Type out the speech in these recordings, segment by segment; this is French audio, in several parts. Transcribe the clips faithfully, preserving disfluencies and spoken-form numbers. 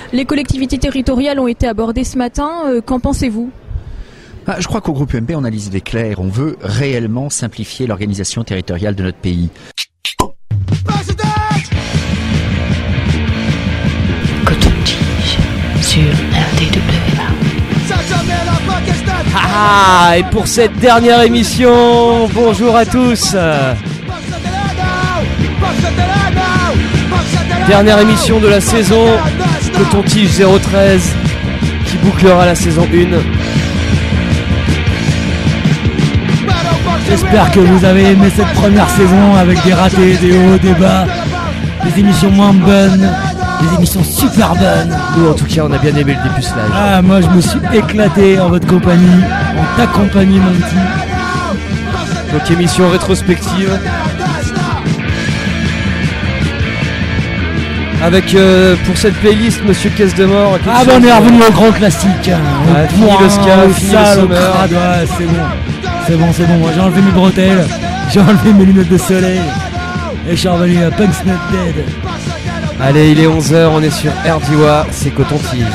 Les collectivités territoriales ont été abordées ce matin. Euh, qu'en pensez-vous ? Ah, je crois qu'au groupe U M P, on a les idées claires. On veut réellement simplifier l'organisation territoriale de notre pays. Coton-tige sur R D W A. Ah, et pour cette dernière émission, bonjour à tous. Dernière émission de la saison, Coton-tige zéro treize, qui bouclera la saison un. J'espère que vous avez aimé cette première saison avec des ratés, des hauts, des bas, des émissions moins bonnes, des émissions super bonnes. Nous, en tout cas, on a bien aimé le dépucelage. Ah, moi, je me suis éclaté en votre compagnie, en ta compagnie, mon petit. Donc, émission rétrospective. Avec, euh, pour cette playlist, Monsieur Caisse de Mort. Ah, bah, on est revenu au grand classique. Hein. Ouais, fini le ska, fini le summer. Ouais, c'est bon. C'est bon, c'est bon. Moi, j'ai enlevé mes bretelles, j'ai enlevé mes lunettes de soleil. Et je suis revenu à Punk's Not Dead. Allez, il est onze heures, on est sur R D W A, c'est Coton-tige.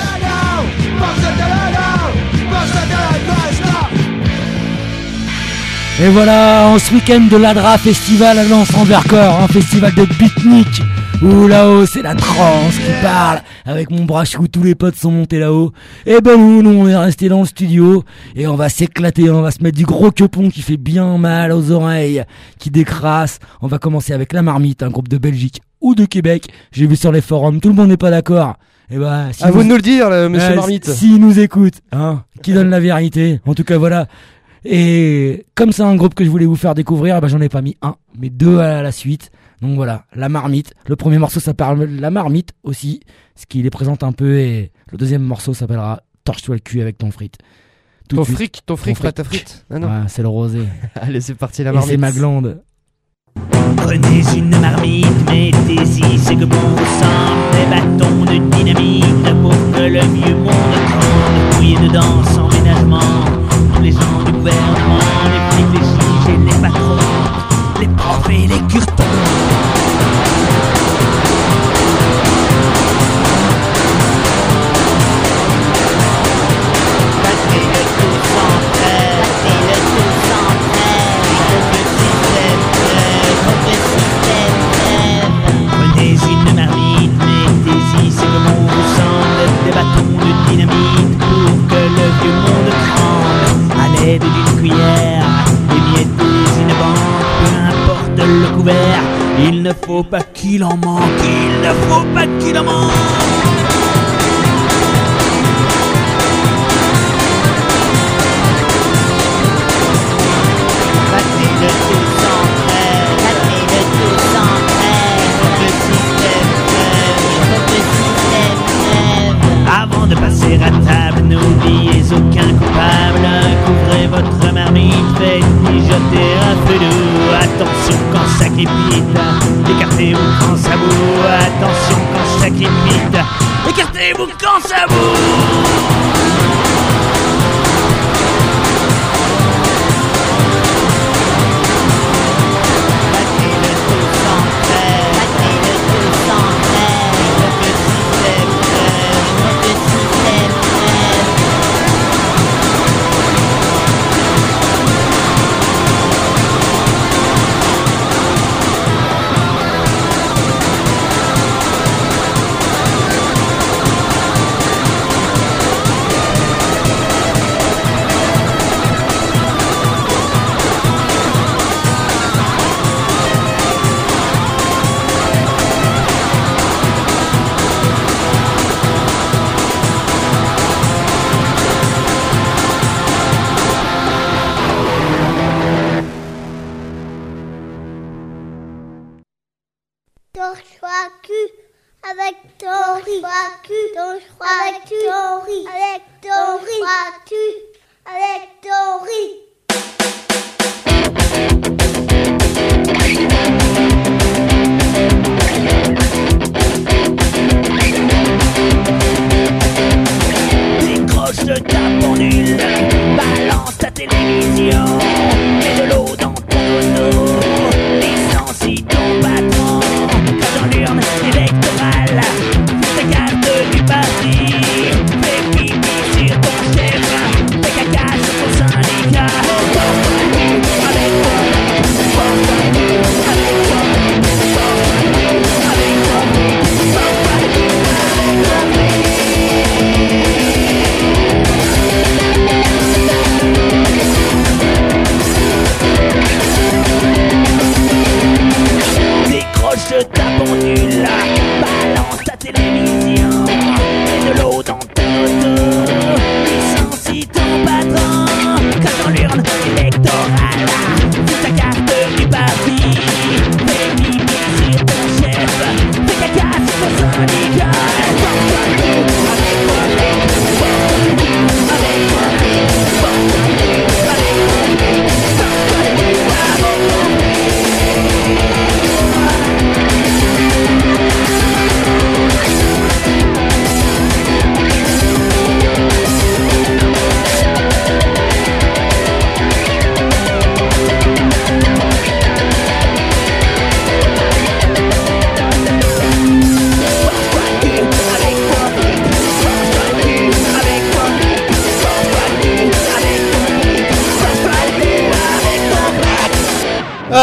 Et voilà, en ce week-end de l'Adra Festival à Lens en Vercors, un festival de pique-nique, où là-haut c'est la trance qui parle, avec mon brachou, tous les potes sont montés là-haut. Et ben nous, nous on est restés dans le studio, et on va s'éclater, on va se mettre du gros quepon qui fait bien mal aux oreilles, qui décrasse. On va commencer avec La Marmite, un groupe de Belgique ou de Québec, j'ai vu sur les forums, tout le monde n'est pas d'accord. Et bah, si à vous vous de nous le dire, là, monsieur euh, Marmite. S'il nous écoute, hein, qui donne la vérité. En tout cas, voilà. Et comme c'est un groupe que je voulais vous faire découvrir, bah, j'en ai pas mis un, mais deux à la suite. Donc voilà, La Marmite. Le premier morceau s'appelle La Marmite aussi, ce qui les présente un peu, et le deuxième morceau s'appellera Torche-toi le cul avec ton frite. Tout Ton de suite. fric, ton fric, Ton pas fric. ta frite. Ah non. Ouais, c'est le rosé. Allez, c'est parti, La Et Marmite. c'est ma glande. Prenez une marmite, mettez-y c'est que bon sang, des bâtons de dynamite pour que le vieux monde tremble. Fouillez dedans sans ménagement, tous les gens du gouvernement, les flics, les juges et les patrons, les profs et les curtons. D'une cuillère, émiettez une bande, peu importe le couvert, il ne faut pas qu'il en manque, il ne faut pas qu'il en manque. Battez le tout sans trêve, battez le tout sans trêve, faut que le système crève, faut que le système crève. Avant de passer à table, n'oubliez aucun coupable. Couvrez votre marmite, faites mijoter un peu d'eau. Attention quand ça crépite, écartez-vous quand ça boue. Attention quand ça crépite, écartez-vous quand ça boue. Avec ton riz, ton avec ton riz, avec ton riz, avec ton riz. Décroche de ta pendule, balance ta télévision, mets de l'eau dans ton tonneau, licencie ton patron, dans l'urne électorale, ta carte du parti.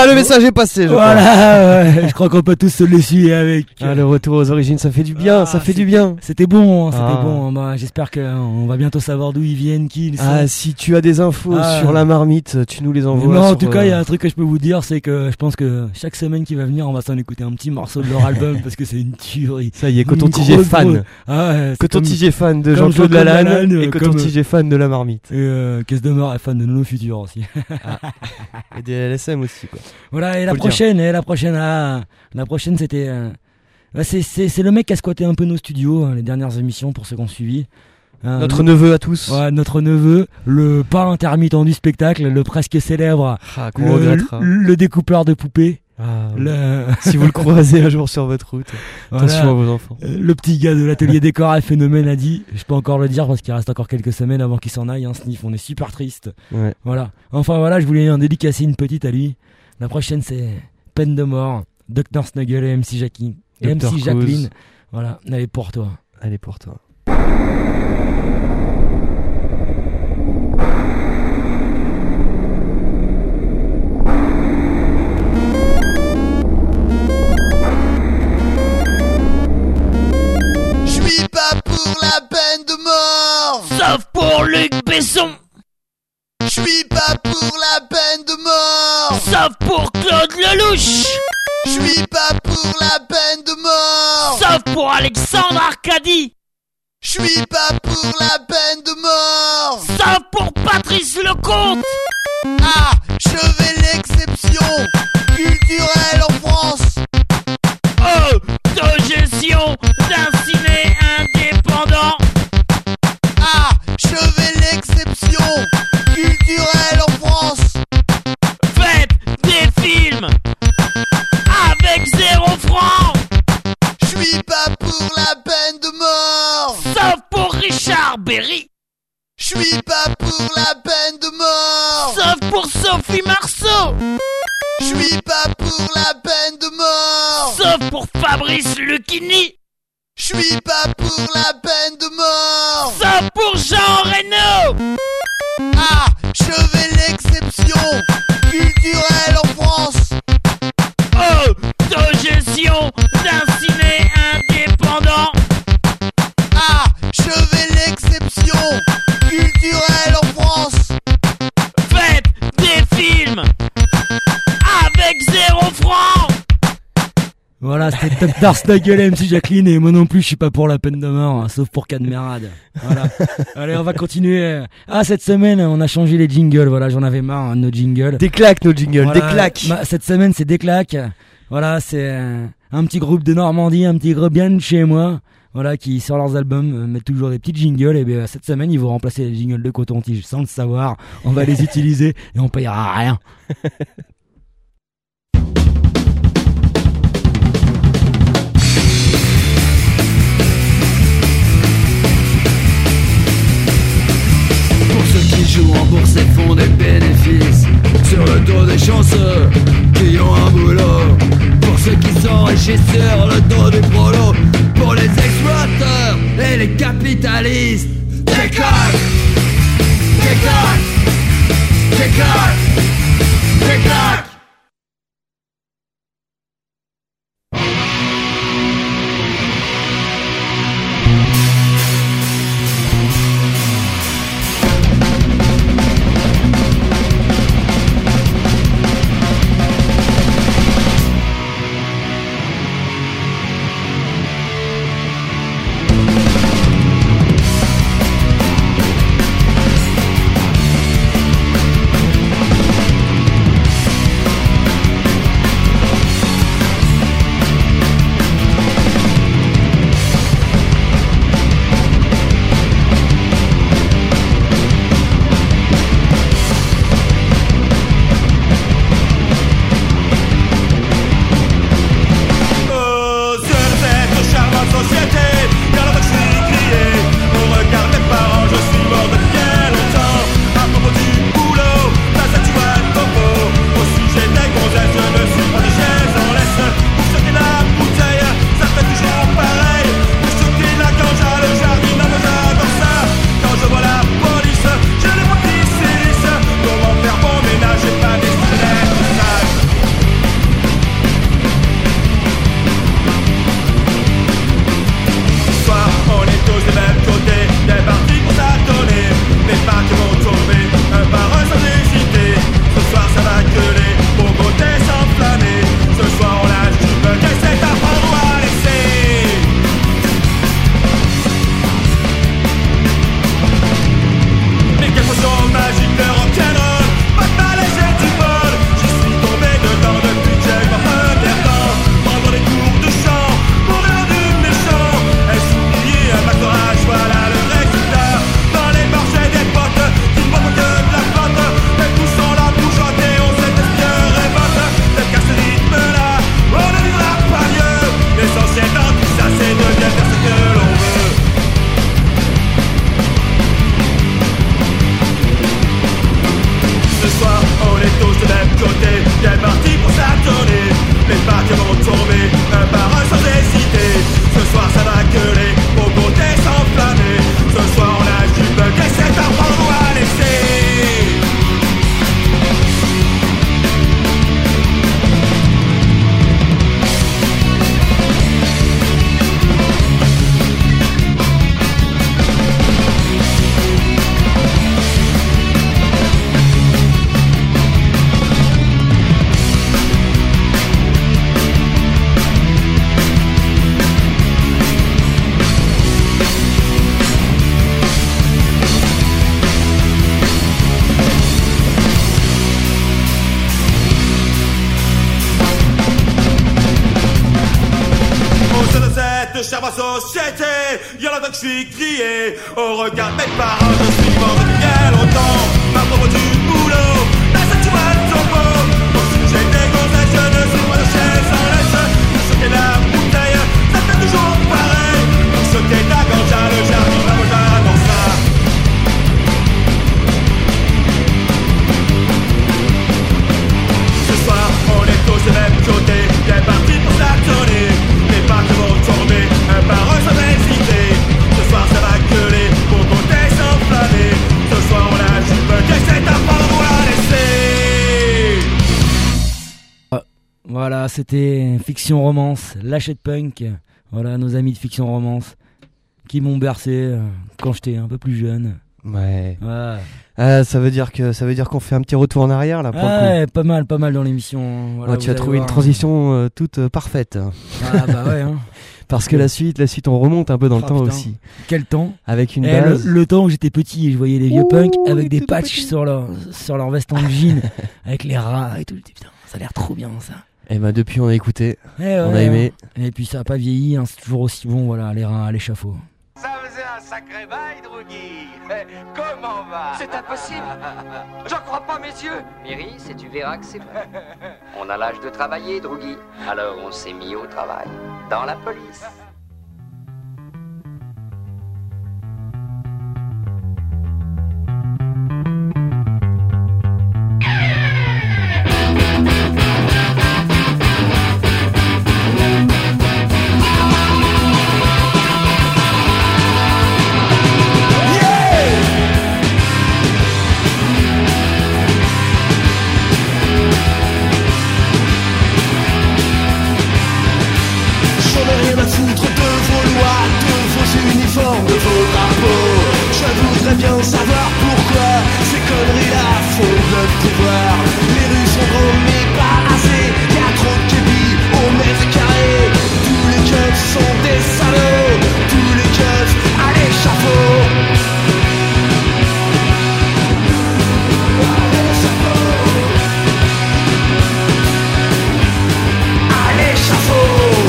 le message est passé, je Voilà, ouais, je crois qu'on peut tous se l'essuyer avec. crois. Ah, le retour aux origines, ça fait du bien, Ah, ça fait c'est- du bien. C'était bon, hein, c'était Ah. bon. Bah, j'espère qu'on va bientôt savoir d'où ils viennent, qui ils sont. Ah, si tu as des infos Ah. sur la marmite, tu nous les Mais envoies. non, en sur, tout cas, il y a euh, un truc que je peux vous dire, c'est que je pense que chaque semaine qui va venir, on va s'en écouter un petit morceau de leur album parce que c'est une tuerie. Ça y est, Une Coton-Tige est grosse, fan. grosse- Ah ouais, c'est comme- Coton-Tige est fan de comme Jean-Claude Jean-Claude Lalanne Lalanne, et euh, Coton-Tige est fan de la marmite. Et euh, Caisse de Mort est fan de Nono Futur aussi. Et des L S M aussi, quoi. Voilà, et la Faut le prochaine, et la prochaine, ah, la prochaine c'était. euh, bah, c'est, c'est, c'est le mec qui a squatté un peu nos studios, hein, les dernières émissions pour ceux qui ont suivi. Hein, Notre le- neveu à tous. ouais, notre neveu, le pas intermittent du spectacle, le presque célèbre, Ah, qu'on le, regrettera. le découpeur de poupées. Ah, Le, Si vous le croisez un jour sur votre route, voilà. attention à vos enfants. Euh, Le petit gars de l'atelier décor à Phénomène a dit, je peux encore le dire parce qu'il reste encore quelques semaines avant qu'il s'en aille, hein, Sniff, on est super triste. Ouais. Voilà. Enfin voilà, je voulais en dédicacer une petite à lui. La prochaine c'est Peine de mort, docteur Snuggle et M C Jacqueline. Et M C docteur Jacqueline. Cause. Voilà, elle est pour toi. Allez pour toi. Je suis pas pour la peine de mort. Sauf pour Luc Besson, Je suis pas pour la peine de mort. sauf pour Claude Lelouch, Je suis pas pour la peine de mort. sauf pour Alexandre Arcadie, Je suis pas pour la peine de mort. sauf pour Patrice Lecomte, Ah, je vais l'exception culturelle en France. autogestion d'un ciné indépendant, Ah, je vais l'exception culturelle en France. faites des films avec zéro franc, Je suis pas pour la peine de mort. sauf pour Richard Berry, Je suis pas pour la peine de mort. sauf pour Sophie Marceau, Je suis pas pour la peine de mort. sauf pour Fabrice Lucchini, Je suis pas pour la peine de mort. sauf pour Jean Reno. Ah, je vais l'exception culturelle en France. Autogestion d'un ciné indépendant, Ah, je vais l'exception culturelle en France. faites des films avec zéro franc. Voilà, c'était docteur Snuggle et M C Jacqueline et moi non plus je suis pas pour la peine de mort, hein, sauf pour Cadmerade. Voilà. Allez, on va continuer. Ah, cette semaine on a changé les jingles, voilà, j'en avais marre hein, de nos jingles. Des claques, nos jingles, Voilà, des claques. bah, cette semaine c'est des claques. Voilà, c'est euh, un petit groupe de Normandie, un petit groupe bien de chez moi. Voilà, qui sur leurs albums euh, mettent toujours des petites jingles. Et bien cette semaine ils vont remplacer les jingles de Coton-Tige sans le savoir. On va les utiliser et on payera rien. Pour ceux qui jouent en bourse et font des bénéfices sur le dos des chanceux qui ont un boulot. Pour ceux qui s'enrichissent sur le dos des prolos. Pour les exploiteurs et les capitalistes. Des claques, des claques, des claques, des claques. société. Y'en a tant que je suis crié au regard de mes parents. Je suis mort depuis bien longtemps, ma pauvre du boulot. Là ça tu vois le topo. Bon si j'étais gonzesse, je ne suis pas de chaise en laisse. Pour choquer la bouteille, ça fait toujours pareil. Pour choquer ta ganja, le jardin, la moja dans ça. Ce soir, on est tous du même côté. T'es parti pour s'actionner. Les parcs vont tomber, un par un sans hésiter. Ce soir, ça va gueuler pour compter s'enflammer. Ce soir, on a jupe, qu'est-ce que t'as pas à laisser. Ah, voilà, c'était Fiction Romance, Lâchette Punk. Voilà, nos amis de Fiction Romance qui m'ont bercé euh, quand j'étais un peu plus jeune. Ouais. Ouais. Ah, ça veut dire que ça veut dire qu'on fait un petit retour en arrière là pour le coup. Ouais, pas mal, pas mal dans l'émission. Voilà, ouais, tu as trouvé voir. une transition euh, toute euh, parfaite. Ah bah ouais. Hein. Parce que la suite, la suite, on remonte un peu dans Oh, le temps putain. aussi. Quel temps. Avec une eh, base. Le, le temps où j'étais petit et je voyais les vieux Ouh, punks avec des tout patchs petit. sur leur sur leur veste en jean, avec les rats et tout. Putain, ça a l'air trop bien ça. Et bah depuis on a écouté, Eh ouais, on a aimé. Et puis ça a pas vieilli, hein, c'est toujours aussi bon, voilà, les rats à l'échafaud. Ça faisait un sacré bail, Druggy. Comment va? C'est impossible. J'en crois pas mes yeux. Miri, c'est tu verras que c'est vrai. On a l'âge de travailler, Druggy. Alors on s'est mis au travail. Dans la police. De vos drapeaux, je voudrais bien savoir pourquoi ces conneries-là font le pouvoir. Les rues sont grandes mais pas assez, y'a trop de képis au mètre carré. Tous les keufs sont des salauds, tous les keufs à l'échafaud. À l'échafaud.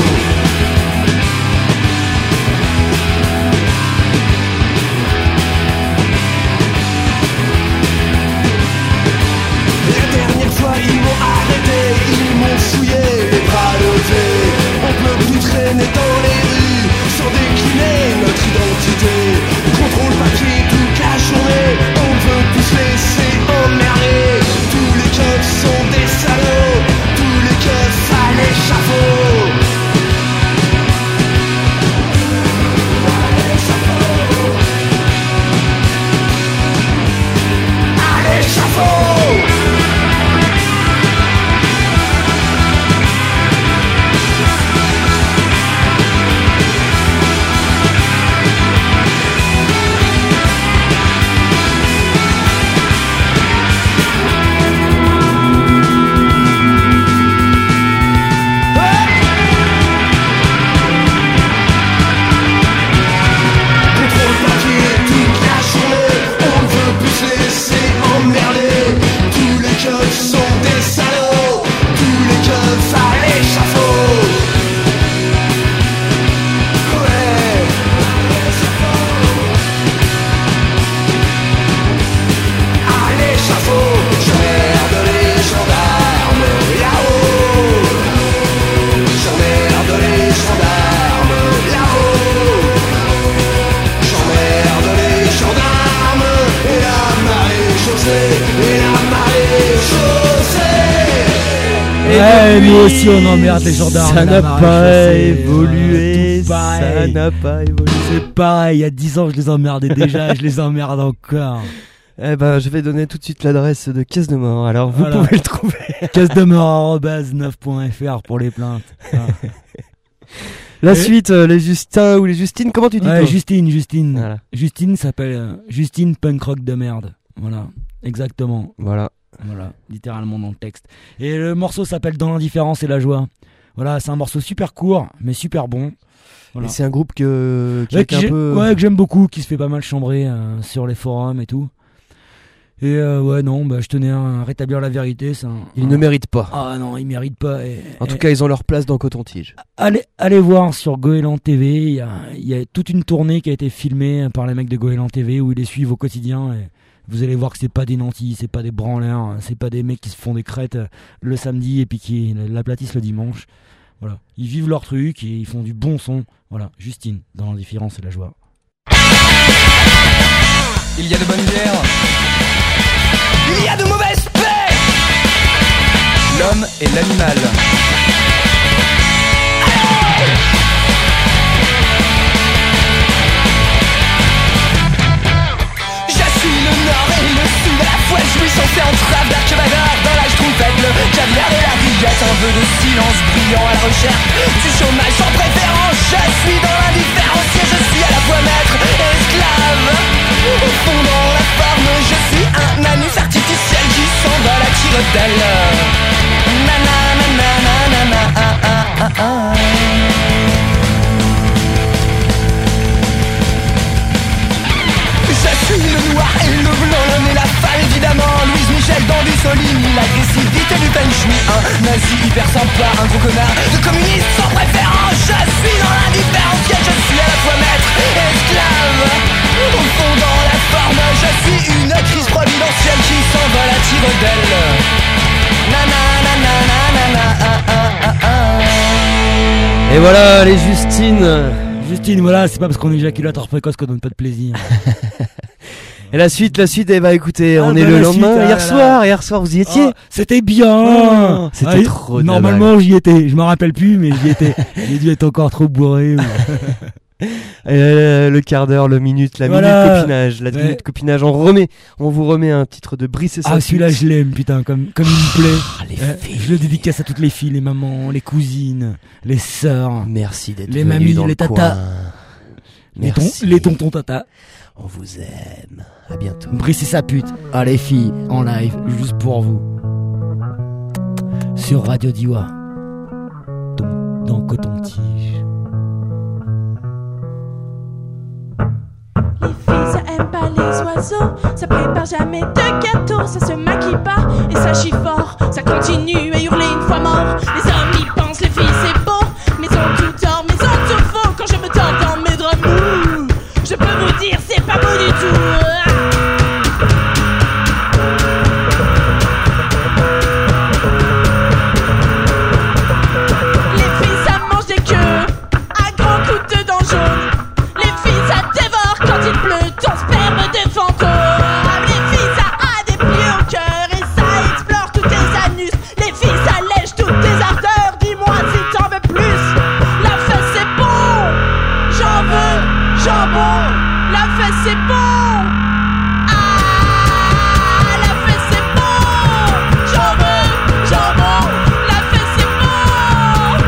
Ils m'ont arrêté, ils m'ont fouillé, les bras levés. On peut plus traîner dans les rues sans décliner notre identité. Contrôle papier toute la journée, on veut plus se laisser emmerder. Tous les keufs sont des salauds, tous les keufs à l'échafaud. À l'échafaud. À l'échafaud. Ouais, nous aussi on emmerde les gendarmes. Ça n'a pas évolué. Ça n'a pas évolué. C'est pareil, il y a dix ans je les emmerdais déjà, je les emmerde encore. Eh ben, je vais donner tout de suite l'adresse de Caisse de Mort. Alors, vous voilà. pouvez le trouver. Caisse de mort arobase neuf point f r pour les plaintes. Ah. La Et... suite, euh, les Justins ou les Justines, comment tu dis ouais, toi Justine, Justine. Voilà. Justine s'appelle euh, Justine Punk Rock de merde. Voilà, exactement. Voilà. Voilà, littéralement dans le texte. Et le morceau s'appelle Dans l'indifférence et la joie. Voilà, c'est un morceau super court, mais super bon. Voilà. Et c'est un groupe que, qui ouais, est un j'ai... peu... ouais, que j'aime beaucoup, qui se fait pas mal chambrer euh, sur les forums et tout. Et euh, ouais, non, bah, je tenais à rétablir la vérité. C'est un, Ils un... ne méritent pas. Ah non, ils méritent pas. Et, en et... tout cas, ils ont leur place dans Coton-Tige. Allez, allez voir sur Goéland T V. Il y a, il y a toute une tournée qui a été filmée par les mecs de Goéland T V où ils les suivent au quotidien. Et vous allez voir que c'est pas des nantis, c'est pas des branleurs, c'est pas des mecs qui se font des crêtes le samedi et puis qui l'aplatissent le dimanche. Voilà, ils vivent leur truc et ils font du bon son. Voilà, Justine, dans l'indifférence et la joie. Il y a de bonnes bières. Il y a de mauvaises paix. L'homme et l'animal. Je suis le nord et le sud à la fois. Jouissance et entrave d'Archevador. Dans l'âge trompette, le caviar et la rillette. Un peu de silence brillant à la recherche du chômage sans préférence. Je suis dans l'indifférence et je suis à la fois maître et esclave. Au fond dans la forme, je suis un anus artificiel qui s'envole à tire d'aile. Nana, nana, nana, ah, ah, ah, ah. Je suis le noir et le blanc, l'homme et la femme évidemment. Louise Michel dans du Soligny, l'agressivité du feng shui. Un nazi hyper sympa, un gros connard de communiste sans préférence. Je suis dans l'indifférence, je suis à la fois maître et esclave. Au fond dans la forme, je suis une crise providentielle qui s'envole à tire d'aile. Nana, nana, nana, ah, ah, ah, ah. Et voilà les Justines. Justine, voilà, c'est pas parce qu'on est éjaculateur précoce qu'on donne pas de plaisir. Et la suite, la suite, eh bah écoutez, ah, on bah est le lendemain, suite, hier ah, soir, hier soir vous y étiez. Oh, c'était bien. Oh, c'était ah, trop. Normalement j'y étais, je m'en rappelle plus, mais j'y étais. J'ai dû être encore trop bourré. Ou... euh, le quart d'heure, le minute, la voilà. minute copinage, la ouais. minute copinage. On remet, on vous remet un titre de Brice et sa Ah celui-là je l'aime, putain, comme comme il me plaît. Ah, les euh, je le dédicace à toutes les filles, les mamans, les cousines, les sœurs. Merci d'être les venus mamies, dans les le tatas, coin. les, ton, les tontons tatas. On vous aime. À bientôt. Brice et sa pute. Ah les filles, en live, juste pour vous. Sur Radio Diwa. Dans Coton-Tige. Les filles, ça aime pas les oiseaux. Ça prépare jamais de gâteau. Ça se maquille pas et ça chie fort. Ça continue à hurler une fois mort. Les hommes y pensent, les filles c'est beau. Mais ont tout tort, mais ont tout faux. Quand je me tends dans mes draps mous, je peux vous dire c'est pas beau du tout. Les filles ça mange des queues à grands coups de dents jaunes. Les filles ça dévore quand il pleut ton sperme de fantôme. Les filles ça a des plis au cœur et ça explore tous tes anus. Les filles ça lèche toutes tes ardeurs. Dis-moi si t'en veux plus. La fesse c'est bon, j'en veux, jambon. La fesse c'est bon. Ah, la fesse c'est bon. J'en veux, jambon. La fesse c'est bon.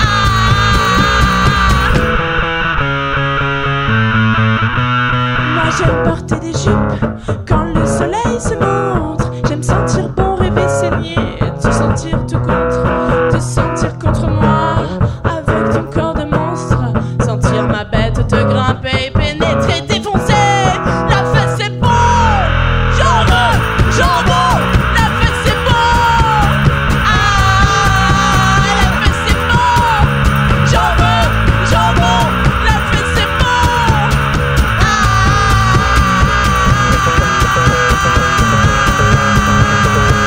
Ah. Moi j'aime porter des jupes quand le soleil se montre. J'aime sentir bon, rêver, saigner, te sentir tout contre, te sentir contre moi avec ton corps de monstre. Sentir ma bête te grimper, pénétrer, défoncer. La fesse c'est bon, j'en veux, j'en veux. La fesse c'est bon. Ah, la fesse c'est bon. J'en veux, j'en veux. La fesse c'est bon. Ah.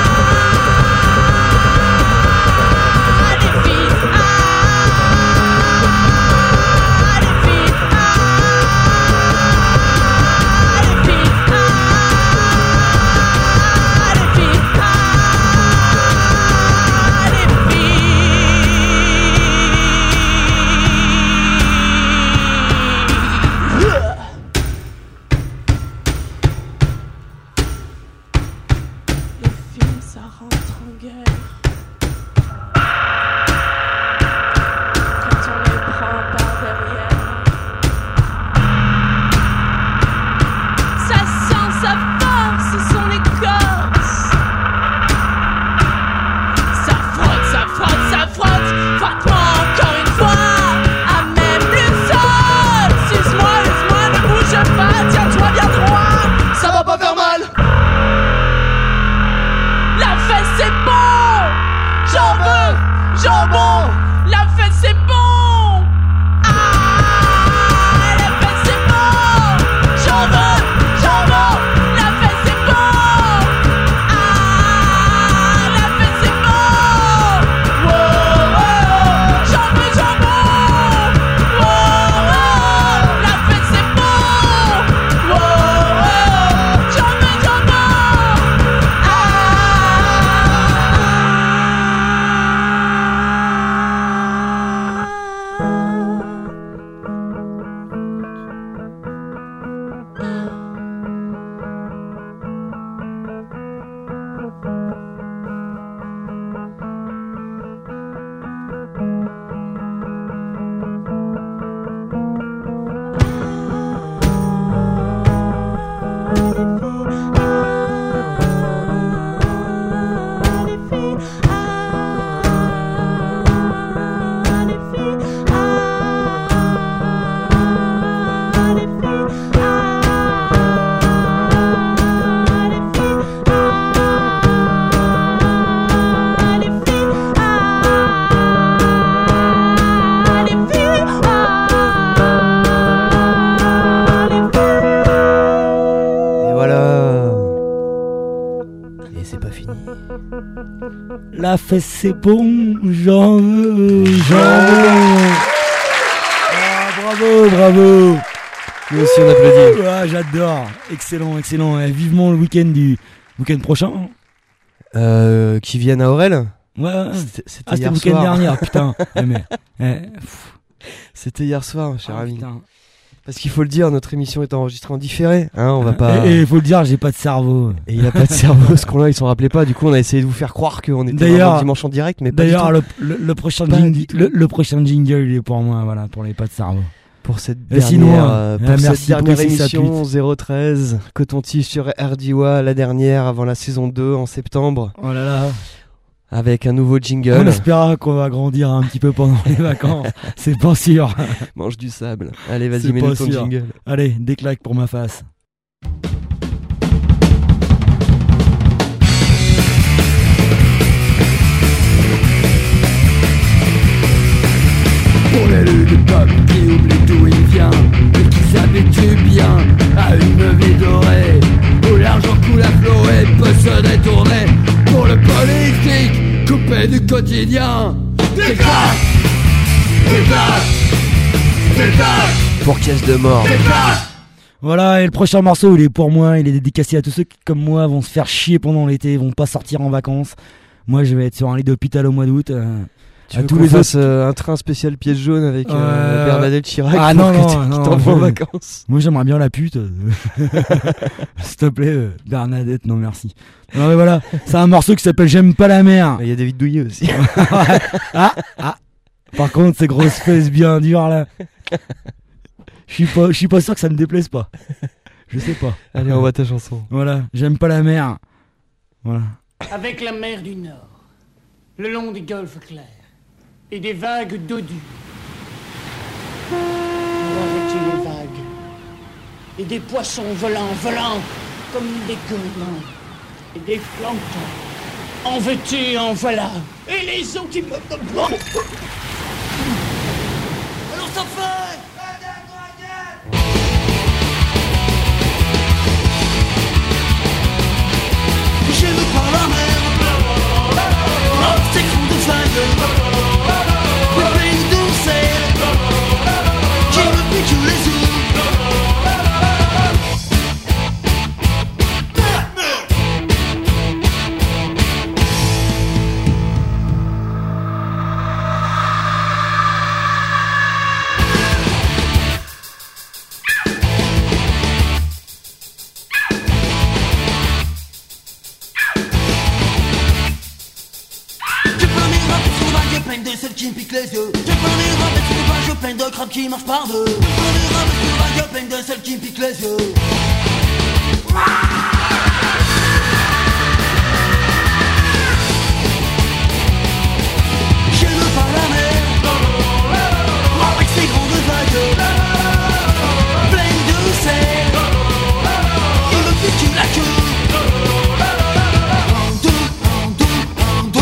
La fesse c'est bon, j'en veux, j'en veux. Ah, bravo, bravo. Nous aussi on applaudit. Ah, j'adore. Excellent, excellent. Et vivement le week-end du week-end prochain. Euh, qui viennent à Aurel. Ouais. C'était, c'était ah, c'était hier le week-end soir. dernier, putain. eh, mais, eh, c'était hier soir, cher ah, ami. Putain. Parce qu'il faut le dire, notre émission est enregistrée en différé. Hein, on va pas. Et il faut le dire, j'ai pas de cerveau. Et il a pas de cerveau, ce qu'on-là, il s'en rappelait pas. Du coup, on a essayé de vous faire croire qu'on était d'ailleurs, dimanche en direct, mais pas d'ailleurs, du tout. Le, le, le, prochain Pas jingle, le, le prochain jingle, il est pour moi, voilà, pour les pas de cerveau. Pour cette Et dernière, sinon, euh, pour euh, cette merci dernière pour émission zéro treize, Coton-Tige sur R D W A, la dernière avant la saison deux en septembre. Oh là là. Avec un nouveau jingle. On espéra qu'on va grandir un petit peu pendant les vacances. C'est pas sûr. Mange du sable. Allez, vas-y, C'est mets-nous pas ton sûr. jingle. Allez, des claques pour ma face. Pour l'élu du peuple qui oublie d'où il vient et qui s'habitue bien à une vie dorée où l'argent coule à flot et peut se détourner. Pour le politique coupé du quotidien. Des claques, des claques, des claques. Pour Caisse de mort. Des claques. Voilà, et le prochain morceau, il est pour moi, il est dédicacé à tous ceux qui, comme moi, vont se faire chier pendant l'été, vont pas sortir en vacances. Moi, je vais être sur un lit d'hôpital au mois d'août. Euh, Tu à veux tous qu'on les fasse autres. euh, un train spécial pièce jaune avec euh, Euh, Bernadette Chirac Ah pour non, que non, tu- non, qui t'envoie en je- vacances. Moi, j'aimerais bien la pute. S'il te plaît, euh, Bernadette, non merci. Non mais voilà, c'est un morceau qui s'appelle J'aime pas la mer. Il y a David Douillet aussi. ah, ah. Par contre, ces grosses fesses bien dures là. Je suis pas, je suis pas sûr que ça me déplaise pas. Je sais pas. Allez, on voit ta chanson. Voilà, j'aime pas la mer. Voilà. Avec la mer du Nord, le long des golfes clairs et des vagues d'eau dure. Pour arrêter les vagues et des poissons volants, volants comme des goélands et des planctons. En veux-tu, en voilà. Et les eaux qui me... Alors ça fait... J'aime pas la mer, oh, c'est grand de vagues, le pays de sel, qui me pique les os. De celles qui me piquent les yeux. Je prends des robes sauvages pleines de crabes qui marchent par deux. Je prends des robes sauvages pleines de celles qui me piquent les yeux. J'aime pas la mer, avec ses grandes vagues pleines de sel. Il me pique la queue. Un, deux, un, deux, un, deux.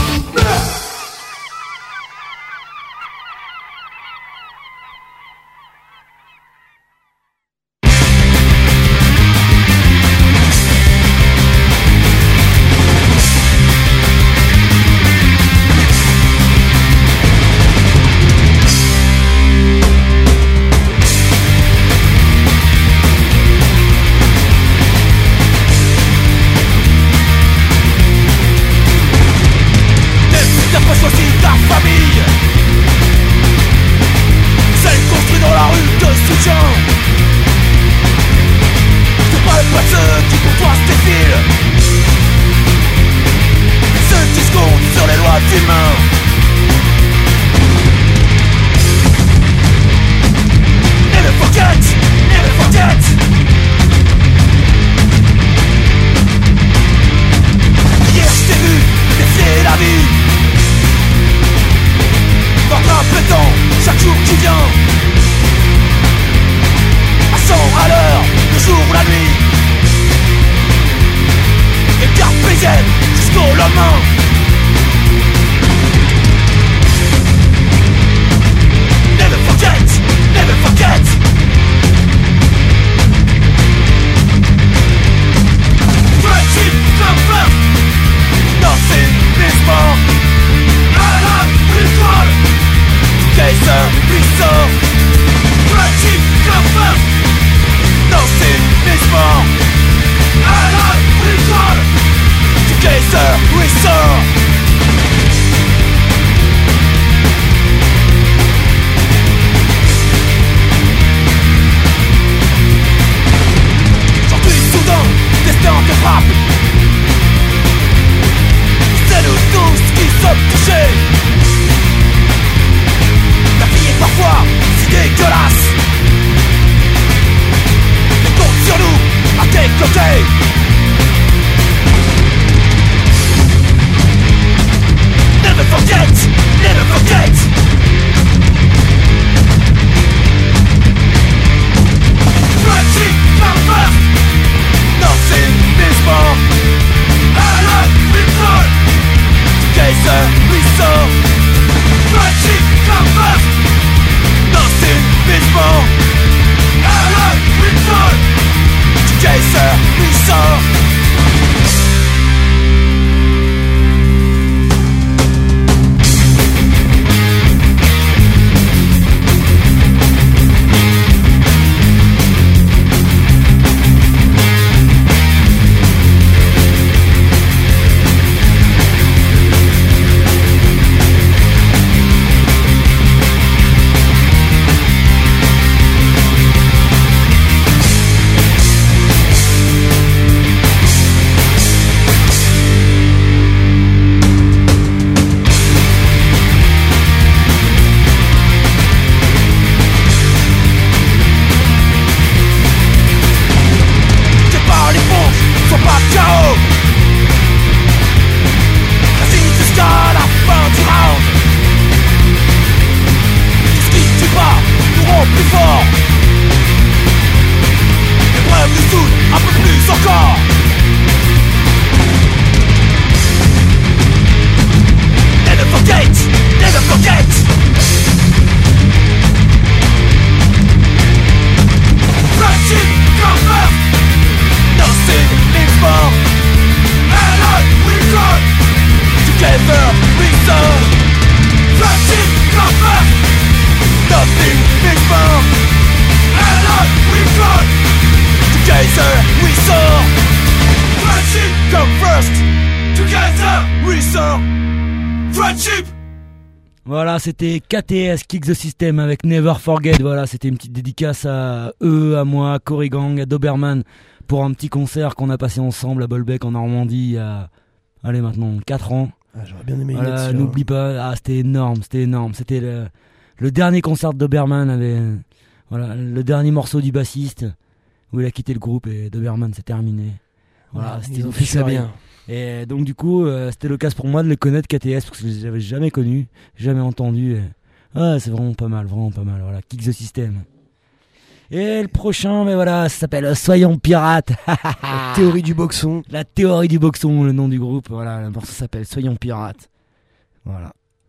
Friendship. Voilà, c'était K T S, Kick the System avec Never Forget. Voilà, c'était une petite dédicace à eux, à moi, à Corrigang, à Doberman pour un petit concert qu'on a passé ensemble à Bolbec en Normandie il y a, allez, maintenant quatre ans. Ah, j'aurais bien aimé y Voilà, être sur- n'oublie pas, ah, c'était énorme, c'était énorme. C'était le, le dernier concert de Doberman avec, voilà, le dernier morceau du bassiste où il a quitté le groupe et Doberman c'est terminé. Voilà, Ouais, c'était ils une ont fait ça tuerie. bien. Et donc du coup, euh, c'était l'occasion pour moi de les connaître K T S parce que je les avais jamais connus, jamais entendus. Et... ouais, c'est vraiment pas mal, vraiment pas mal. Voilà, Kick the System. Et le prochain, mais voilà, ça s'appelle Soyons Pirates. La théorie du boxon. La théorie du boxon, le nom du groupe. Voilà, le morceau s'appelle Soyons Pirates. Voilà.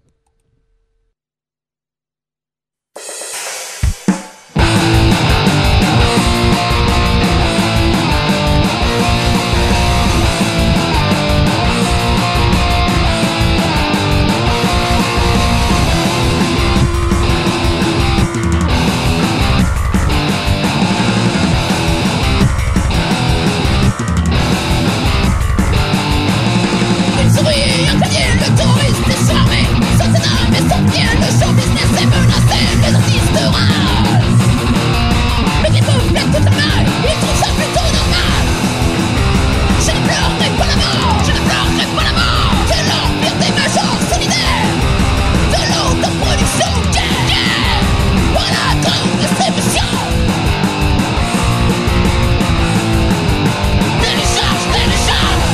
Une souris, un collier, le touriste est charmé. Sans un âme et sans pied, le show business est menacé. Les artistes de rage. Mais qui peuvent mettre toute la main, ils trouvent ça plutôt normal. Je ne pleurerai pas la mort, je ne pleurerai pas la mort. De l'empire des majors solidaires. De l'autoproduction, yeah, yeah. Par la grande distribution. Télécharge, télécharge.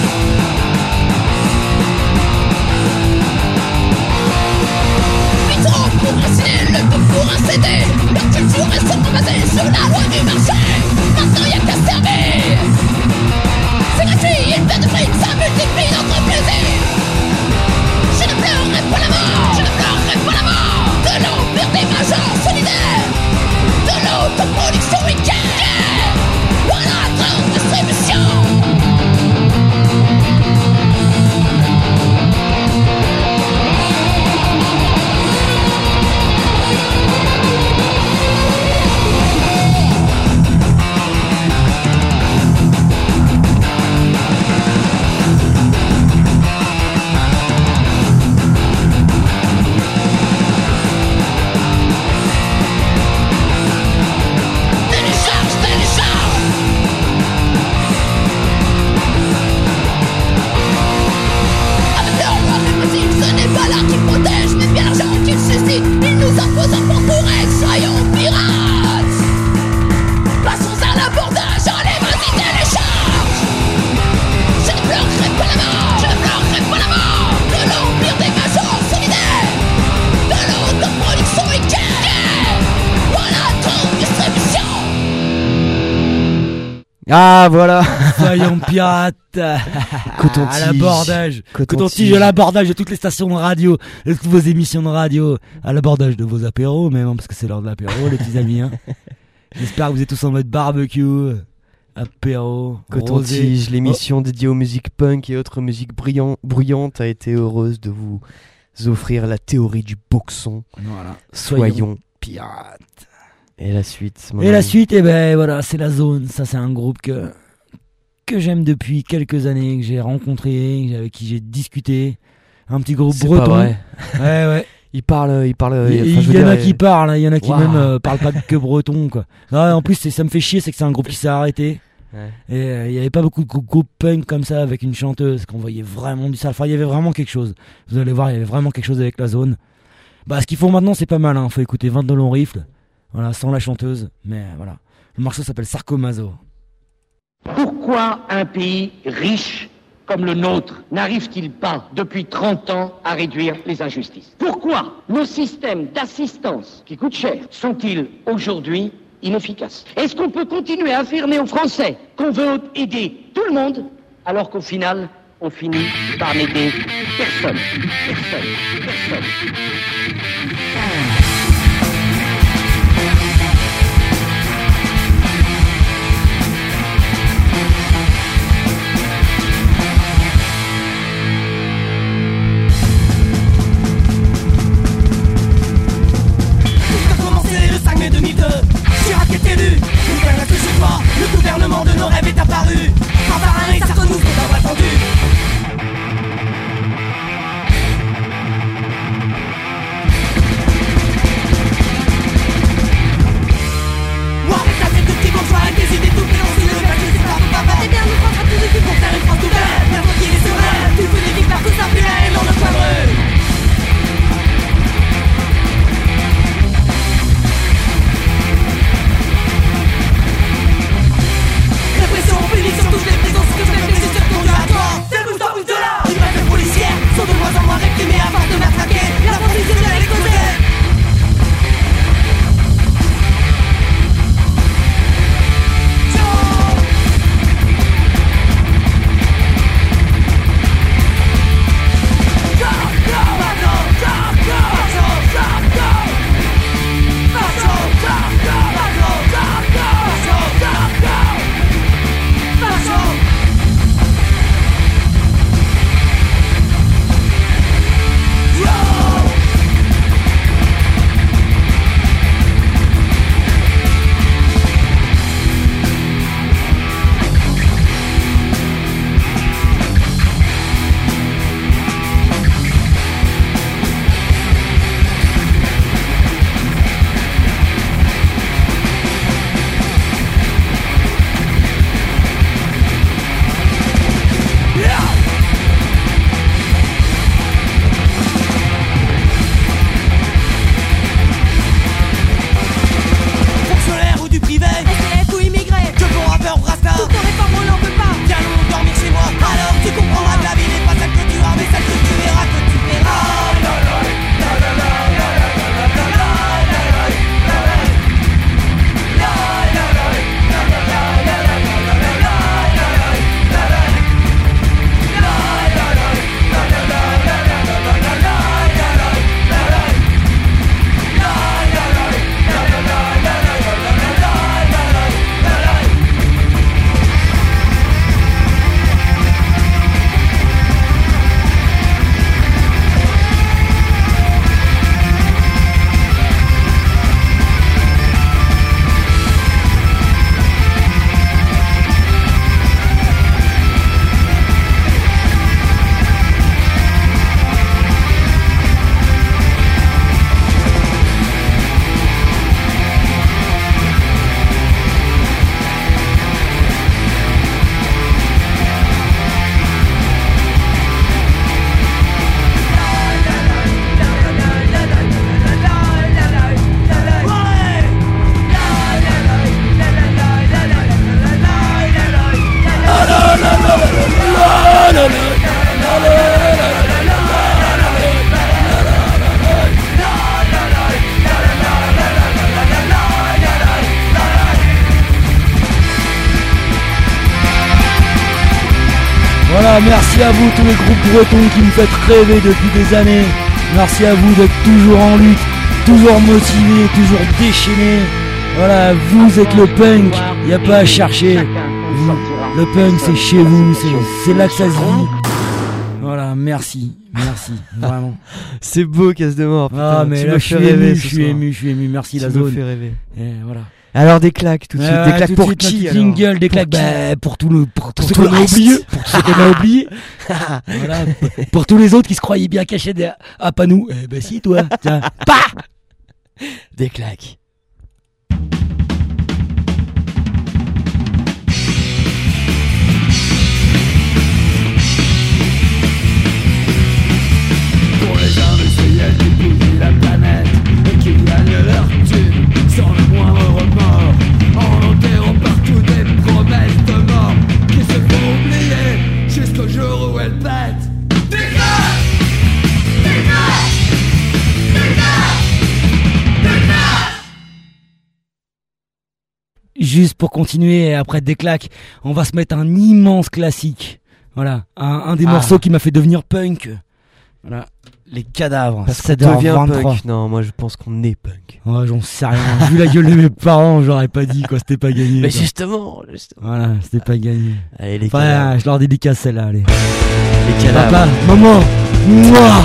Trop pour un ciné, le tout pour un C D. Leur culture est seulement basée sur la loi du marché. Maintenant y'a qu'à servir. C'est gratuit, il fait de fric, ça multiplie notre plaisir. Je ne pleurerai pas la mort, je ne pleurerai pas la mort. De l'empire des majors solidaires. De l'autoproduction week-end. Par la grande distribution. Télécharge, télécharge. Avec leur loi répressive, ce n'est pas l'art qui protège, mais bien l'argent qui suscite. Ils nous imposent un pont pour être, soyons pirates. Passons à l'abordage, allez vas-y télécharge. Je ne pleurerai pas la mort, je ne pleurerai pas la mort. De l'empire des majors solidaires. De l'autoproduction week-end. Voilà, grande distribution. Ah voilà. Soyons pirates. Coton-tige. À l'abordage. Coton-tige. Coton-tige à l'abordage de toutes les stations de radio, de toutes vos émissions de radio, à l'abordage de vos apéros, même, hein, parce que c'est l'heure de l'apéro, les petits amis. Hein. J'espère que vous êtes tous en mode barbecue, apéro, Coton-tige, rosé. l'émission dédiée aux musiques punk et autres musiques brillant- bruyantes a été heureuse de vous offrir la théorie du boxon. Voilà. Soyons, Soyons pirates. Et la suite. mon Et la ami. suite, eh ben voilà, c'est la Zone. Ça, c'est un groupe que que j'aime depuis quelques années, que j'ai rencontré, avec qui j'ai discuté. Un petit groupe C'est breton. pas vrai. Ouais, ouais. Il parle, il parle. Il, enfin, je il veux y en a dire, qui parlent, il y en a qui Waouh. même euh, parlent pas que breton, quoi. Non, en plus, c'est- ça me fait chier, c'est que c'est un groupe qui s'est arrêté. Ouais. Et euh, il y avait pas beaucoup de grou- groupes punk comme ça avec une chanteuse, qu'on voyait vraiment du sale. Enfin, il y avait vraiment quelque chose. Vous allez voir, il y avait vraiment quelque chose avec la Zone. Bah, ce qu'ils font maintenant, c'est pas mal, hein. Faut écouter vingt de longs rifles. Voilà, sans la chanteuse. Mais euh, voilà. Le morceau s'appelle Sarkomaso. Pourquoi un pays riche comme le nôtre n'arrive-t-il pas depuis trente ans à réduire les injustices? Pourquoi nos systèmes d'assistance qui coûtent cher sont-ils aujourd'hui inefficaces? Est-ce qu'on peut continuer à affirmer aux Français qu'on veut aider tout le monde alors qu'au final on finit par n'aider personne? Personne, personne. Tout a commencé le cinq mai deux mille deux. Chirac est élu. Nouvelle reste chez toi. Le gouvernement de nos rêves est apparu. Ravarin et Sarkozy nous ont attendu. Voilà, merci à vous tous les groupes bretons qui me faites rêver depuis des années. Merci à vous d'être toujours en lutte, toujours motivés, toujours déchaînés. Voilà, vous êtes le punk, y a pas à chercher. Vous, le punk c'est chez vous, c'est, c'est là que ça se vit. Voilà, merci, merci, vraiment. C'est beau, Casse de Mort. Putain, ah mais là je suis ému, je suis ému, je suis ému, merci tu la me zone. fais rêver. Et voilà. Alors des claques tout de suite, Ah, des claques tout de pour suite, qui notre alors jingle, des claques Pour qui bah, pour tout le pour, Pour ceux tout qu'on le a reste. oublié, pour ceux qu'on a oublié. Voilà, pour tous les autres qui se croyaient bien cachés derrière. Ah pas nous. Eh ben si toi. Tiens. Bah Des claques. Pour les industriels qui bousillent la planète et qui gagnent leur thune sans le moindre remords, en enterrant partout des promesses de mort qui se font oublier jusqu'au jour où elles pètent. Dégage! Dégage! Dégage! Dégage! Juste pour continuer après des claques, on va se mettre un immense classique. Voilà, un, un des Ah. morceaux qui m'a fait devenir punk. Voilà, les cadavres. Parce qu'on sept heures devient vingt-trois. punk. Non, moi je pense qu'on est punk. Ouais, j'en sais rien. Vu la gueule de mes parents, j'aurais pas dit quoi, c'était pas gagné. Mais quoi. justement, justement. Voilà, c'était pas gagné. Allez les Enfin, cadavres. je leur dédicace celle-là, allez. Les cadavres. Papa, maman, moi.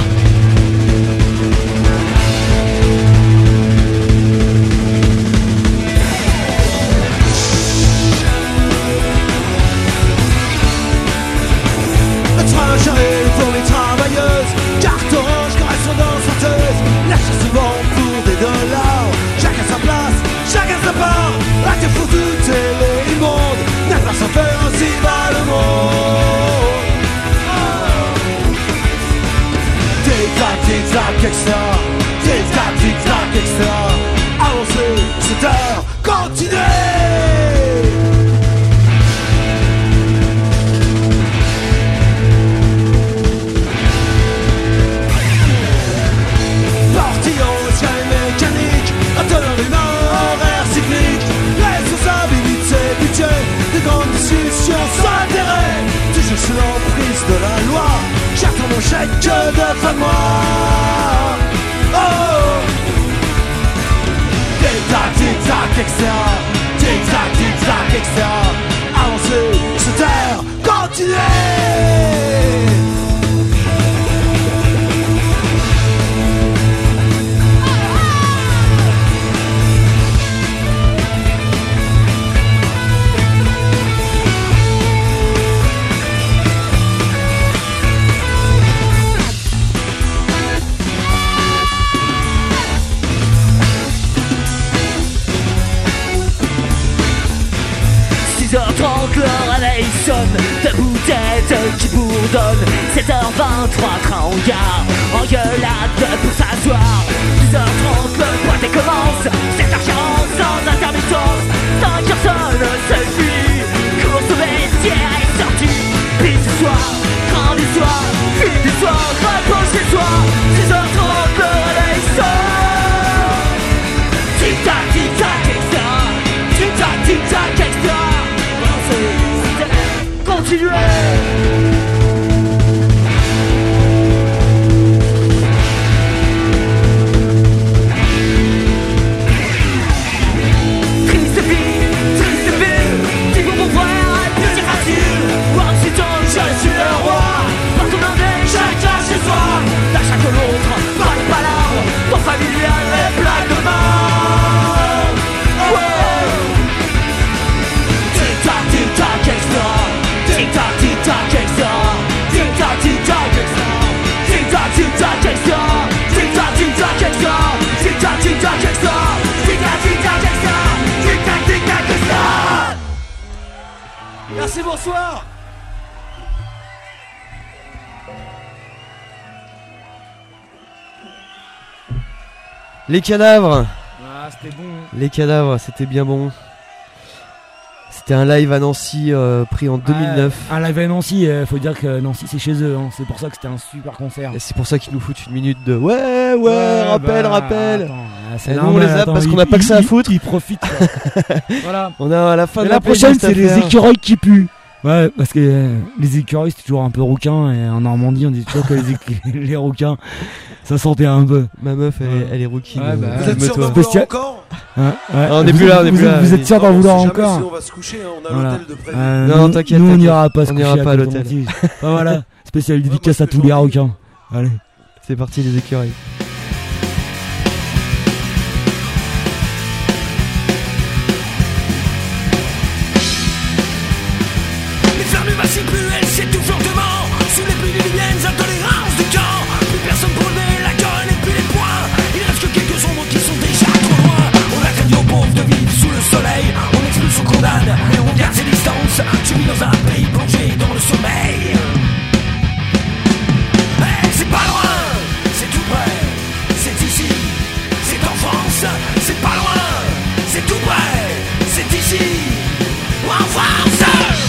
Le train j'arrive pour les travailleuses, carte orange, correspondance flatteuse, lâche souvent pour des dollars. Chacun sa place, chacun sa part. À tes foutus télé immonde, n'a pas sans faire ainsi va le monde. Tic-tac, tic-tac, et cetera. Tic-tac, tic-tac, et cetera. Avancez, c'est heure, continuez. Portillon, escalier mécanique, attelant humain, horaire cyclique, responsabilité, budget, de grandes discussions sans intérêt, toujours sous l'emprise de la loi, j'attends mon chèque de fin de mois. Oh! Tic-tac, tic-tac, et cetera. Tic-tac, tic-tac, et cetera. Avancez, se taire, continuez! six heures trente, le réveil sonne, debout tête qui bourdonne. sept heures vingt-trois, train en gare, engueulade pour s'asseoir. dix heures trente, le pointé commence, sept heures quarante, sans intermittence. cinq heures sonne, c'est fini, course au vestiaire est sortie. Puis ce soir, train du soir, file du soir, repose chez soi. six heures trente, le réveil sonne. Tic-tac, tic-tac, et cetera. Tic-tac, tic-tac, et cetera. Continuez. Triste vie, triste ville, dis pour mon frère, petit facile. Washington, je suis le roi. Partout dans les chacun chez soi. D'un chaque l'autre, pas de palabres. Ton familial est plein de mort. Ouais. Tic-tac, tic-tac, et cetera. Tic-tac, tic-tac, et cetera. Tic-tac, tic-tac, et cetera. Tic-tac, tic-tac, et cetera. Tic-tac, tic-tac, et cetera. Tic-tac, tic-tac, et cetera. Tic-tac, tic-tac, et cetera. Tic-tac, tic-tac, et cetera. Merci, bonsoir. Les cadavres. Ah, c'était bon. Les cadavres, c'était bien bon. C'était un live à Nancy euh, pris en deux mille neuf. Ah, un live à Nancy, euh, faut dire que Nancy c'est chez eux, hein. C'est pour ça que c'était un super concert. Et c'est pour ça qu'ils nous foutent une minute de ouais, ouais, ouais rappel, bah, rappel. Attends, ah, c'est Et nous normal, on les a attends, parce ils- qu'on n'a pas que ça à ils- foutre. Ils profitent. Voilà. On a à la fin Et de la la prochaine, playlist à c'est les faire. écureuils qui puent. Ouais, parce que euh, les écureuils c'est toujours un peu rouquin et en Normandie on dit toujours que les, écu- les rouquins ça sentait un peu. Ma meuf elle, Ouais. elle est rouquine. Ouais, bah, Vous êtes sûr d'en Spécial- encore Ouais, ouais. Ah, on est Vous- plus là, on est vous, plus là. Vous êtes sûr d'en On vouloir sait encore jamais si on va se coucher, hein, on a Voilà. l'hôtel de prévu. Euh, Non, nous- t'inquiète, Nous on t'inquiète. n'ira pas se On coucher n'ira pas à côté l'hôtel. Montige. Enfin, voilà, spécial dédicace à tous les rouquins. Allez. C'est parti les écureuils. Les flammes massifs plus elles c'est toujours devant. Sous les pluies diluviennes, intolérance du camp. Plus personne pour lever la gueule et puis les poings. Il reste que quelques ombres qui sont déjà trop loin. On a crédit aux pauvres de vivre sous le soleil. On expulse, on condamne, mais on garde ses distances. Tu vis dans un pays plongé dans le sommeil. Hey, c'est pas loin, c'est tout près, c'est ici, c'est en France. C'est pas loin, c'est tout près, c'est ici, en France.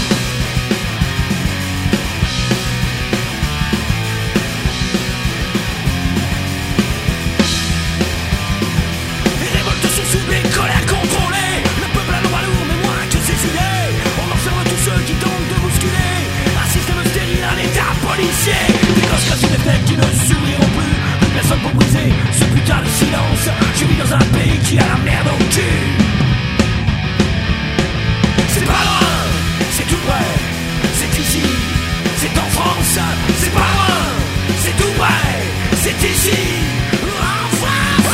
Les révoltes sont soublées, colère contrôlée. Le peuple a le bras lourd, mais moins que ses idées. On enferme tous ceux qui tentent de bousculer. Un système stérile, un état policier. Des gosses cassent des fenêtres qui ne s'ouvriront plus. Plus personne pour briser ce putain de silence. Je vis dans un pays qui a la merde au cul. C'est pas loin, c'est tout près, c'est ici, c'est en France. C'est pas loin, c'est tout près, c'est ici, en France.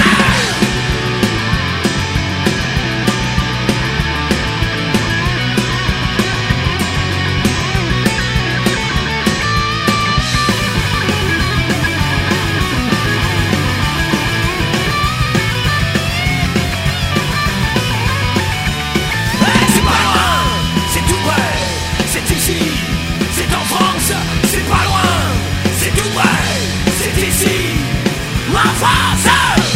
Hey, c'est pas loin, c'est tout près, c'est ici, c'est en France. C'est pas loin, c'est tout près, c'est ici, en France.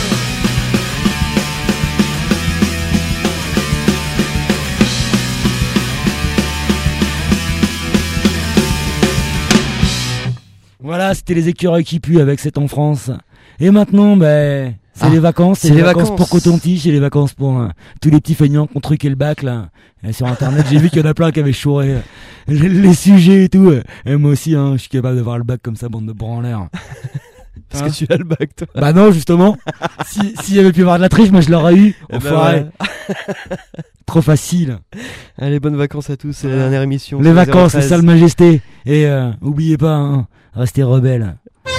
Voilà, c'était les écureuils qui puent avec cette en France. Et maintenant, ben, c'est Ah, les vacances, c'est c'est les, les vacances, vacances. pour Coton-Tige et les vacances pour euh, tous les petits feignants qui ont truqué le bac là. Et sur internet, j'ai vu qu'il y en a plein qui avaient chouré euh, les, les sujets et tout. Et moi aussi, hein, je suis capable de voir le bac comme ça, bande de branleurs. Parce Hein que tu as le bac toi. Bah non, justement. si s'il y avait pu y avoir de la triche, moi je l'aurais eu. Eh ben Enfoiré. voilà. Trop facile. Allez, bonnes vacances à tous, c'est la dernière émission. Les sur vacances, c'est zéro treize. ça le majesté. Et euh, oubliez pas, hein, restez rebelles.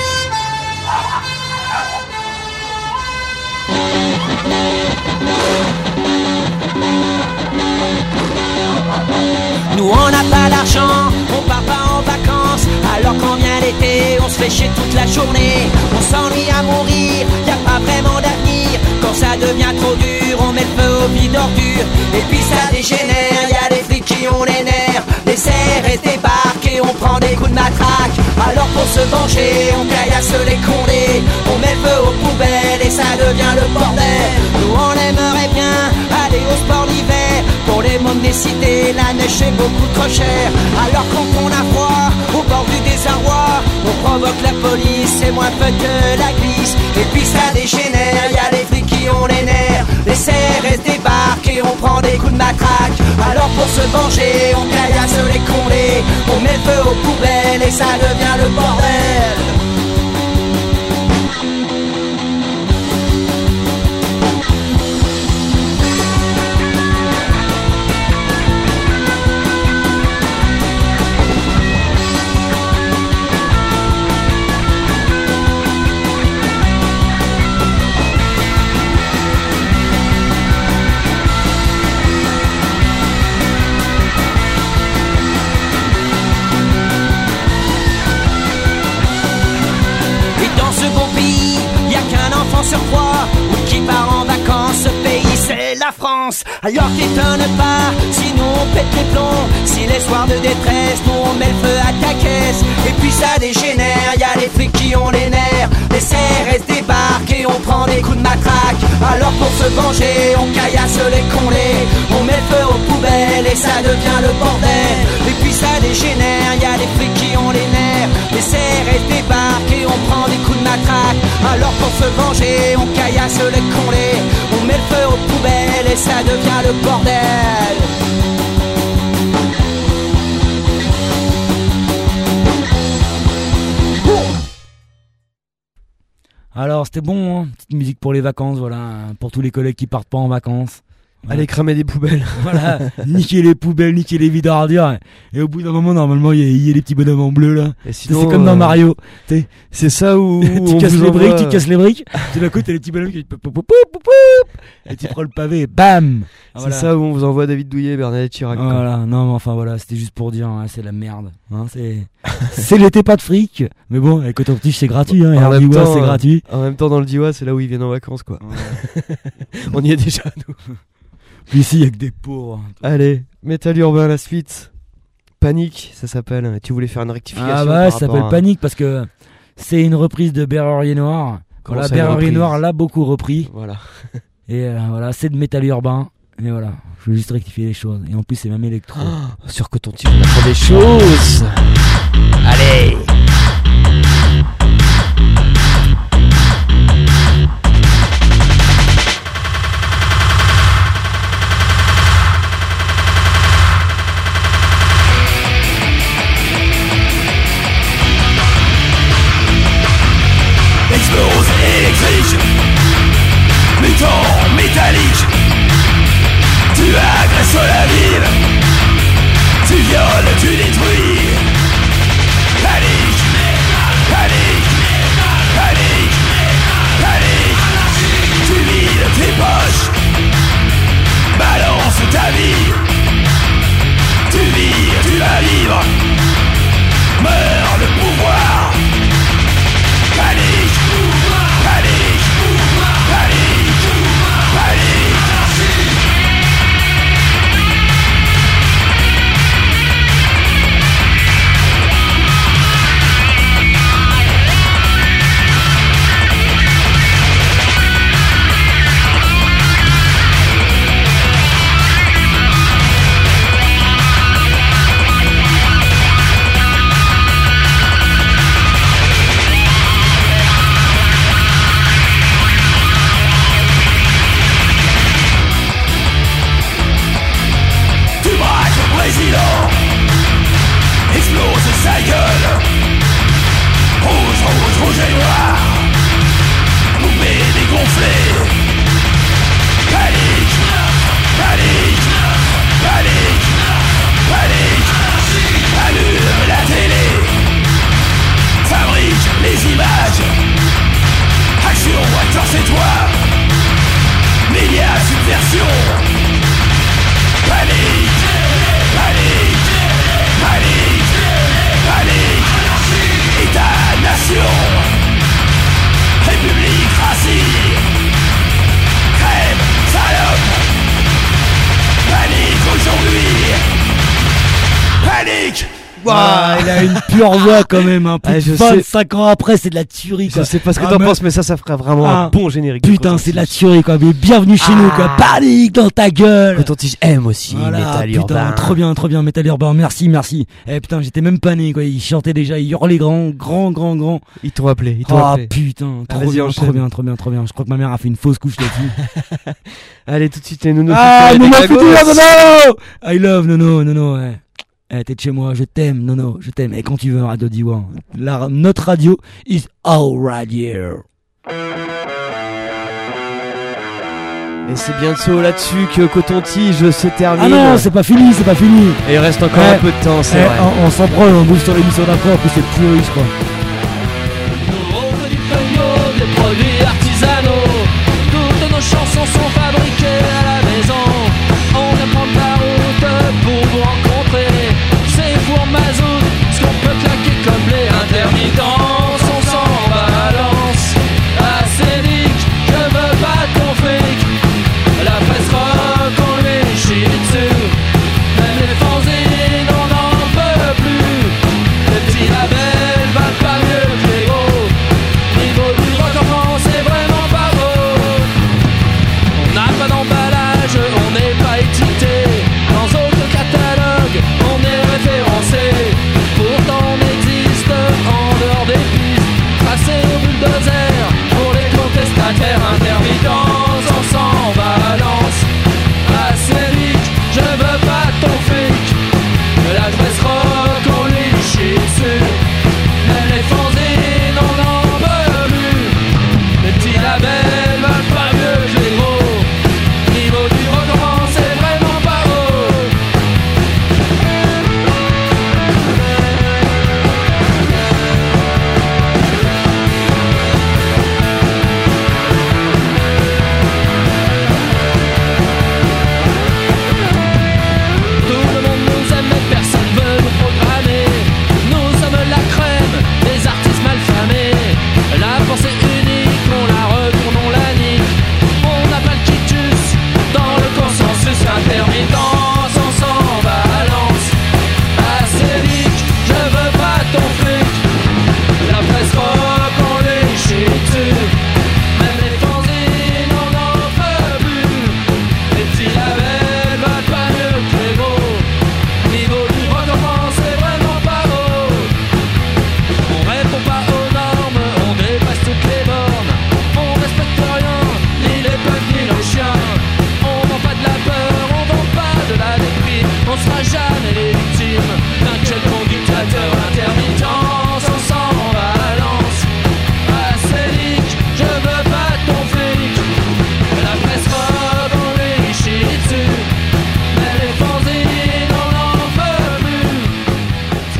Nous on n'a pas d'argent, on part pas en vacances. Alors quand vient l'été, on se fait chier toute la journée. On s'ennuie à mourir, y a pas vraiment d'avenir. Quand ça devient trop dur, on met le feu aux vies d'ordures. Et puis ça dégénère, y a des flics qui ont les nerfs. Les C R S débarquent et on prend des coups de matraque. Alors pour se venger, on caillasse les condés. On met le feu aux poubelles et ça devient le bordel. Nous on aimerait bien aller au sport l'hiver. Pour les mômes des cités, la neige est beaucoup trop chère. Alors quand on a froid, au bord du désarroi, on provoque la police, c'est moins fun que la glisse. Et puis ça dégénère, y a des flics qui ont les nerfs. Les C R S débarquent et on prend des coups de matraque. Alors pour se venger, on caillasse les condés. On met le feu aux poubelles et ça devient le bordel. Sur trois, ou qui part en vacances, ce pays c'est la France. Alors t'étonne pas, si nous on pète les plombs. Si les soirs de détresse, nous on met le feu à ta caisse. Et puis ça dégénère, y a les flics qui ont les nerfs. Les C R S débarquent et on prend des coups de matraque. Alors pour se venger, on caillasse les condés. On met le feu aux poubelles et ça devient le bordel. Et puis ça dégénère, y a les flics qui ont les nerfs. Les C R S débarquent et on prend des coups de matraque. Alors pour se venger, on caillasse les condés. On met le feu aux poubelles et ça devient le bordel. Alors c'était bon, hein, petite musique pour les vacances, voilà, pour tous les collègues qui partent pas en vacances. Ouais. Allez cramer des poubelles. Voilà, niquer les poubelles, niquer les vides à ordures. Et au bout d'un moment, normalement, il y, y a les petits bonhommes en bleu là. Et sinon, c'est comme dans euh... Mario. T'sais. C'est ça où tu casses les briques, tu casses les briques. Tout d'un coup, t'as les petits bonhommes qui et tu prends le pavé, bam. C'est voilà. Ça où on vous envoie David Douillet et Bernadette Chirac. Voilà, non, mais enfin voilà, c'était juste pour dire, hein, c'est la merde. Hein, c'est, c'est l'été pas de fric. Mais bon, avec Coton-Tige, c'est gratuit. Hein, et en même temps, c'est gratuit. En même temps, dans le Diois, c'est là où ils viennent en vacances, quoi. Ouais. On y est déjà, nous. Puis ici, il y a que des pauvres. Allez, Métal Urbain, la suite. Panique, ça s'appelle. Tu voulais faire une rectification. Ah bah, ça s'appelle à... Panique parce que c'est une reprise de Berrurier Noir. Comment voilà, Berrurier Noir l'a beaucoup repris. Voilà. Et euh, voilà, c'est de Métal Urbain. Et voilà, je veux juste rectifier les choses. Et en plus, c'est même électro. Oh, sur Coton-Tige, on apprend des choses. Allez. Explose électrique, mutant métallique. Tu agresses la ville, tu violes, tu détruis. Panique, panique, panique, panique. Tu vides tes poches, balance ta vie. Tu vis, tu vas vivre, meurs le pouvoir. Panique, panique, panique, panique. Explose sa gueule. Rouge, rouge, rouge et noir. Poupée dégonflée. Panique, panique, panique, panique. Allume la télé. Fabrique les images. Action, acteur, c'est toi. Média, subversion. Panique, panique. Panique, panique, État-nation, République racine, crème, salope, panique aujourd'hui, panique. Wow, il a une pure voix quand même, hein. Plus ah, de vingt-cinq sais. Ans après, c'est de la tuerie quoi. Je sais pas ce que ah, t'en mais... penses, mais ça, ça ferait vraiment ah, un bon générique. Putain, c'est de la tuerie quoi. Mais bienvenue chez ah. nous quoi. Panique dans ta gueule. Coton-Tige aime aussi voilà, Métal putain, Urbain. Trop bien, trop bien, Métal Urbain. Merci, merci. Eh putain, j'étais même pané quoi. Il chantait déjà, il hurlait grand, grand, grand, grand. Ils t'ont appelé, ils t'ont ah, appelé. Ah putain, trop, ah, bien, trop bien, trop bien, trop bien. Je crois que ma mère a fait une fausse couche là-dessus. Allez, tout de suite les nounous. Ah, Nono Futur, Nono. I love Nono, Nono, ouais. Eh, t'es de chez moi, je t'aime, Nono, je t'aime. Et quand tu veux, Radio Diwan. La, notre radio is all radio. Et c'est bientôt là-dessus que Coton-Tige se termine. Ah non, c'est pas fini, c'est pas fini. Et il reste encore eh, un peu de temps, c'est eh, vrai. On, on s'en prend, on bouge sur l'émission d'après, en plus c'est pourri, je crois. Des produits artisanaux, toutes nos chansons sont fabriquées à la maison. On aime prendre la route pour vous rencontrer. C'est pour mazout, ce qu'on peut claquer comme les intermittents. On s'en balance, acédique, je veux pas ton fric. La presse rock, on lui chie dessus. Même les fanzines, on n'en peut plus. Les petits labels valent pas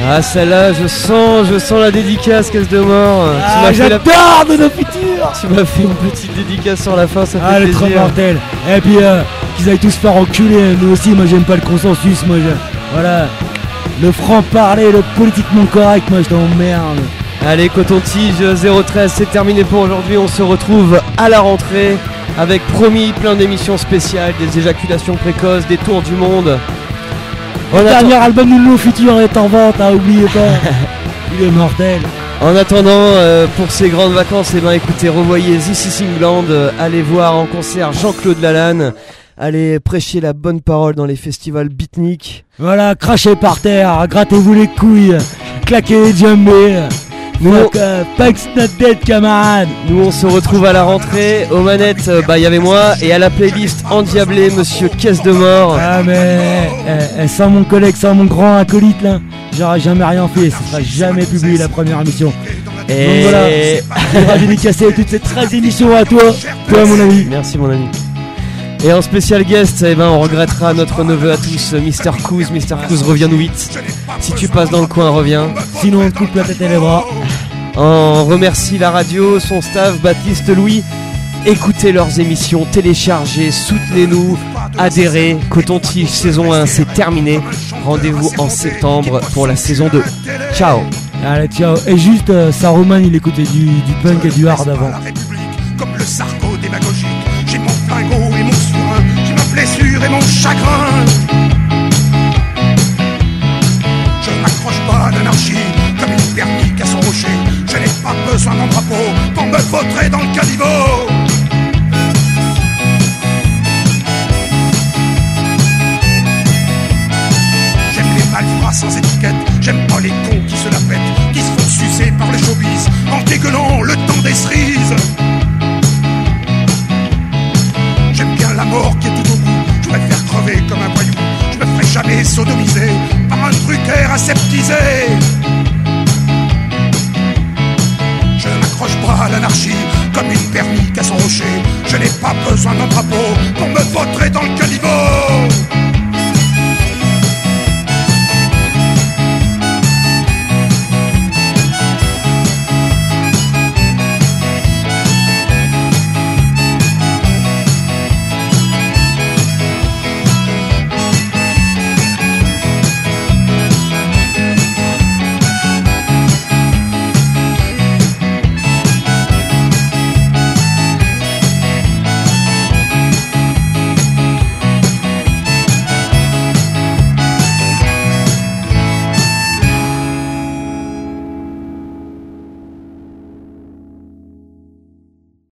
Ah, celle-là, je sens, je sens la dédicace, Caisse de Mort. Ah, j'adore la... de nos futurs. Tu m'as fait une petite dédicace sur la fin, ça ah, fait plaisir. Ah, le trop mortel. Et puis, euh, qu'ils aillent tous faire enculer. Nous aussi, moi, j'aime pas le consensus. Moi, je... voilà. Le franc-parler, le politiquement correct, moi, je t'emmerde. Allez, Coton-Tige zéro treize, c'est terminé pour aujourd'hui. On se retrouve à la rentrée avec, promis, plein d'émissions spéciales, des éjaculations précoces, des tours du monde. Le dernier atta... album de Nouveau Futur est en vente, hein, oubliez pas. Il est mortel. En attendant, euh, pour ces grandes vacances, eh ben, écoutez, revoyez This is England, euh, allez voir en concert Jean-Claude Lalanne, allez prêcher la bonne parole dans les festivals beatniks. Voilà, crachez par terre, grattez-vous les couilles, claquez les djembés. Nous, Fuck, uh, Pax not dead, camarade. Nous on se retrouve à la rentrée. Aux manettes, bah il y avait moi, et à la playlist endiablée, Monsieur Caisse de Mort. Ah mais eh, eh, sans mon collègue, sans mon grand acolyte là, j'aurais jamais rien fait. Ça sera jamais publié la première émission. Et donc voilà, on va dédicacer toutes ces treize émissions à toi, toi mon ami. Merci mon ami. Et en spécial guest, eh ben, on regrettera notre neveu à tous, Mister Couz. Mister Couz, reviens-nous vite. Si tu passes dans le coin, reviens. Sinon, on te coupe la tête et les bras. On remercie la radio, son staff, Baptiste, Louis. Écoutez leurs émissions, téléchargez, soutenez-nous, adhérez. Coton-Tige saison un, c'est terminé. Rendez-vous en septembre pour la saison deux. Ciao. Allez, ciao. Et juste, euh, Saruman, il écoutait du, du punk et du hard avant. Comme le sarco démagogique, j'ai mon flingot et mon surin, j'ai ma blessure et mon chagrin. Je m'accroche pas à l'anarchie, comme une thermique à son rocher. Je n'ai pas besoin d'un drapeau pour me vautrer dans le caniveau. J'aime les malfrats sans étiquette, j'aime pas les cons qui se la pètent, qui se font sucer par le showbiz en dégueulant le temps des cerises. J'aime bien la mort qui est tout au bout. Je préfère crever comme un voyou. Je me ferai jamais sodomiser par un trucaire aseptisé. Je m'accroche pas à l'anarchie comme une permique à son rocher. Je n'ai pas besoin d'un drapeau pour me vautrer dans le caniveau.